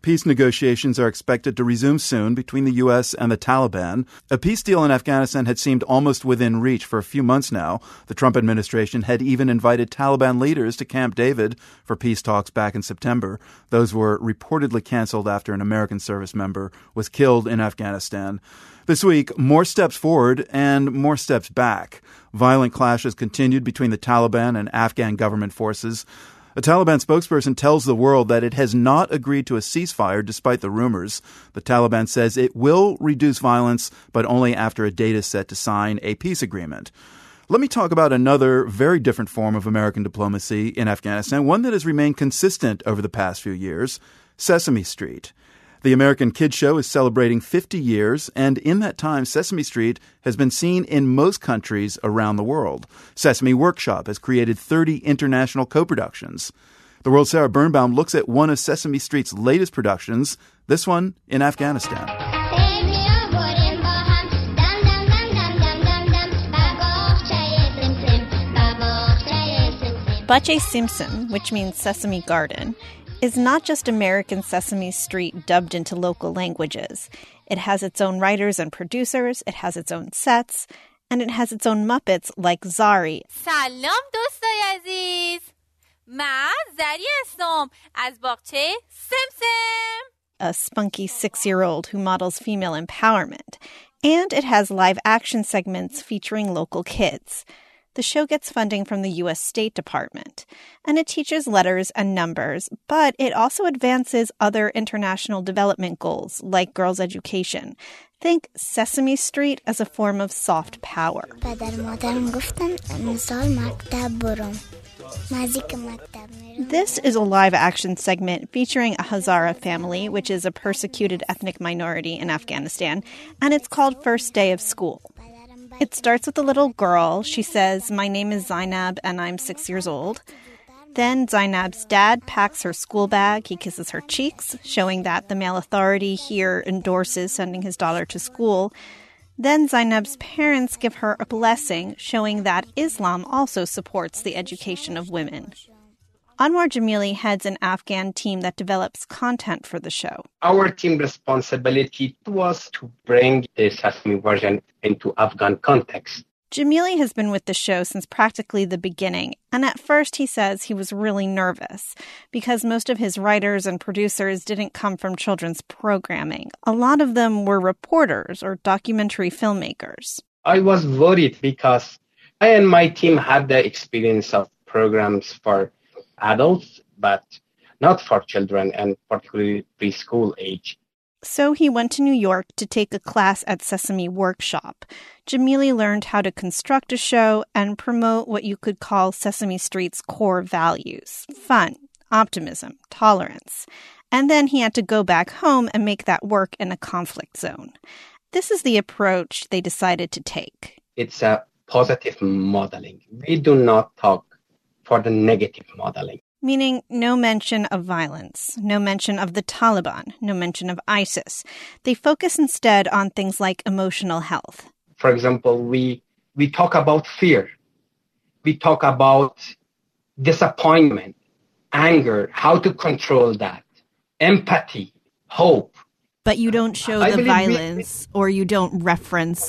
Peace negotiations are expected to resume soon between the U.S. and the Taliban. A peace deal in Afghanistan had seemed almost within reach for a few months now. The Trump administration had even invited Taliban leaders to Camp David for peace talks back in September. Those were reportedly canceled after an American service member was killed in Afghanistan. This week, more steps forward and more steps back. Violent clashes continued between the Taliban and Afghan government forces. A Taliban spokesperson tells the world that it has not agreed to a ceasefire despite the rumors. The Taliban says it will reduce violence, but only after a date is set to sign a peace agreement. Let me talk about another very different form of American diplomacy in Afghanistan, one that has remained consistent over the past few years, Sesame Street. The American Kids Show is celebrating 50 years, and in that time, Sesame Street has been seen in most countries around the world. Sesame Workshop has created 30 international co-productions. The World's Sarah Birnbaum looks at one of Sesame Street's latest productions, this one in Afghanistan. Bache Simpson, which means Sesame Garden, is not just American Sesame Street dubbed into local languages. It has its own writers and producers, it has its own sets, and it has its own Muppets like Zari. سلام دوستای عزیز. من زری هستم از باغچه سمسم. A spunky 6-year-old who models female empowerment. And it has live action segments featuring local kids. The show gets funding from the U.S. State Department, and it teaches letters and numbers, but it also advances other international development goals, like girls' education. Think Sesame Street as a form of soft power. This is a live-action segment featuring a Hazara family, which is a persecuted ethnic minority in Afghanistan, and it's called First Day of School. It starts with a little girl. She says, "My name is Zainab and I'm 6 years old." Then Zainab's dad packs her school bag. He kisses her cheeks, showing that the male authority here endorses sending his daughter to school. Then Zainab's parents give her a blessing, showing that Islam also supports the education of women. Anwar Jamili heads an Afghan team that develops content for the show. Our team responsibility was to bring the Sesame version into Afghan context. Jamili has been with the show since practically the beginning, and at first he says he was really nervous because most of his writers and producers didn't come from children's programming. A lot of them were reporters or documentary filmmakers. I was worried because I and my team had the experience of programs for adults, but not for children, and particularly preschool age. So he went to New York to take a class at Sesame Workshop. Jamili learned how to construct a show and promote what you could call Sesame Street's core values: fun, optimism, tolerance. And then he had to go back home and make that work in a conflict zone. This is the approach they decided to take. It's a positive modeling. We do not talk for the negative modeling. Meaning no mention of violence, no mention of the Taliban, no mention of ISIS. They focus instead on things like emotional health. For example, we talk about fear. We talk about disappointment, anger, how to control that, empathy, hope. But you don't show the violence or you don't reference...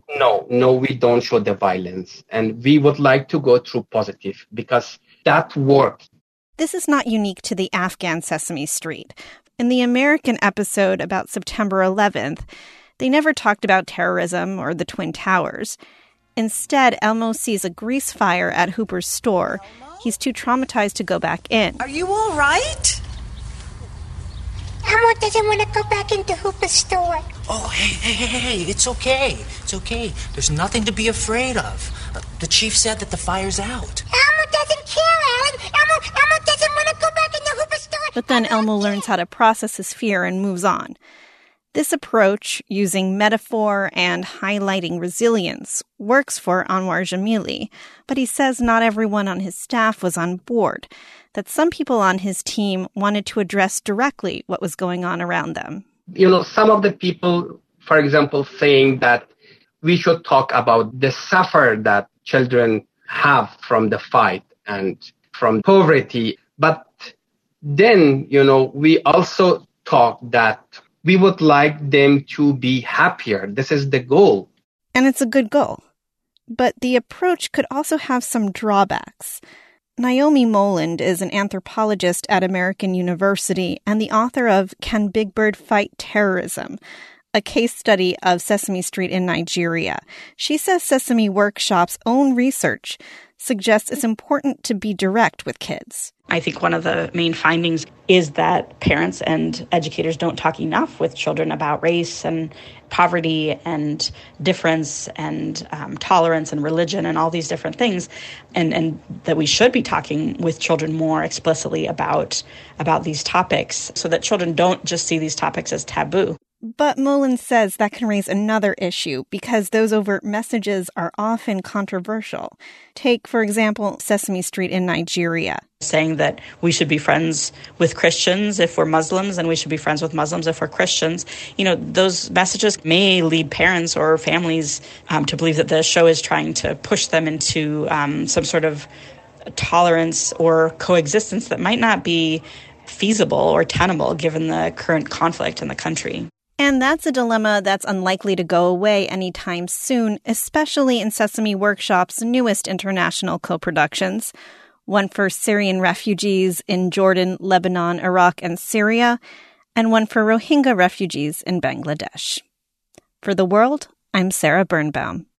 No, we don't show the violence. And we would like to go through positive because that works. This is not unique to the Afghan Sesame Street. In the American episode about September 11th, they never talked about terrorism or the Twin Towers. Instead, Elmo sees a grease fire at Hooper's store. He's too traumatized to go back in. Are you all right? Elmo doesn't want to go back into Hooper's store. Oh, hey, it's okay. It's okay. There's nothing to be afraid of. The chief said that the fire's out. Elmo doesn't care, Alan. Elmo doesn't want to go back into Hooper's store. But then Elmo learns how to process his fear and moves on. This approach, using metaphor and highlighting resilience, works for Anwar Jamili, but he says not everyone on his staff was on board, that some people on his team wanted to address directly what was going on around them. Some of the people, for example, saying that we should talk about the suffer that children have from the fight and from poverty. But then, we also talk that we would like them to be happier. This is the goal. And it's a good goal. But the approach could also have some drawbacks. Naomi Moland is an anthropologist at American University and the author of Can Big Bird Fight Terrorism?, a case study of Sesame Street in Nigeria. She says Sesame Workshop's own research suggests it's important to be direct with kids. I think one of the main findings is that parents and educators don't talk enough with children about race and poverty and difference and tolerance and religion and all these different things, and that we should be talking with children more explicitly about these topics so that children don't just see these topics as taboo. But Moland says that can raise another issue because those overt messages are often controversial. Take, for example, Sesame Street in Nigeria. Saying that we should be friends with Christians if we're Muslims and we should be friends with Muslims if we're Christians. You know, those messages may lead parents or families to believe that the show is trying to push them into some sort of tolerance or coexistence that might not be feasible or tenable given the current conflict in the country. And that's a dilemma that's unlikely to go away anytime soon, especially in Sesame Workshop's newest international co-productions, one for Syrian refugees in Jordan, Lebanon, Iraq, and Syria, and one for Rohingya refugees in Bangladesh. For The World, I'm Sarah Birnbaum.